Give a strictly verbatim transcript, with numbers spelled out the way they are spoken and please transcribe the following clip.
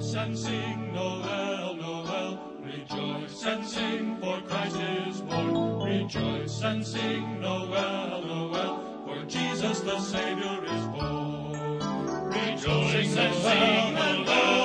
Rejoice and sing, Noel, Noel. Rejoice and sing, for Christ is born. Rejoice and sing, Noel, Noel. For Jesus the Savior is born. Rejoice and sing, Noel.